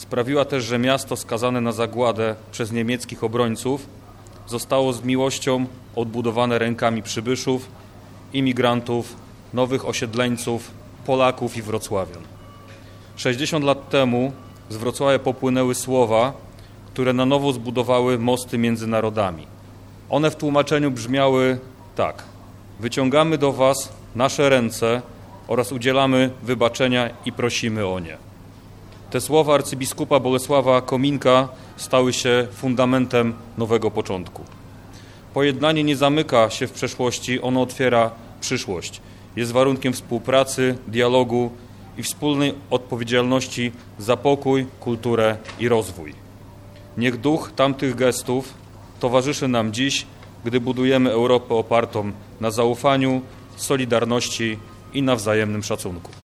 Sprawiła też, że miasto skazane na zagładę przez niemieckich obrońców zostało z miłością odbudowane rękami przybyszów, imigrantów, nowych osiedleńców, Polaków i wrocławian. 60 lat temu z Wrocławia popłynęły słowa, które na nowo zbudowały mosty między narodami. One w tłumaczeniu brzmiały tak: wyciągamy do was nasze ręce oraz udzielamy wybaczenia i prosimy o nie. Te słowa arcybiskupa Bolesława Kominka stały się fundamentem nowego początku. Pojednanie nie zamyka się w przeszłości, ono otwiera przyszłość. Jest warunkiem współpracy, dialogu i wspólnej odpowiedzialności za pokój, kulturę i rozwój. Niech duch tamtych gestów towarzyszy nam dziś, gdy budujemy Europę opartą na zaufaniu, solidarności i na wzajemnym szacunku.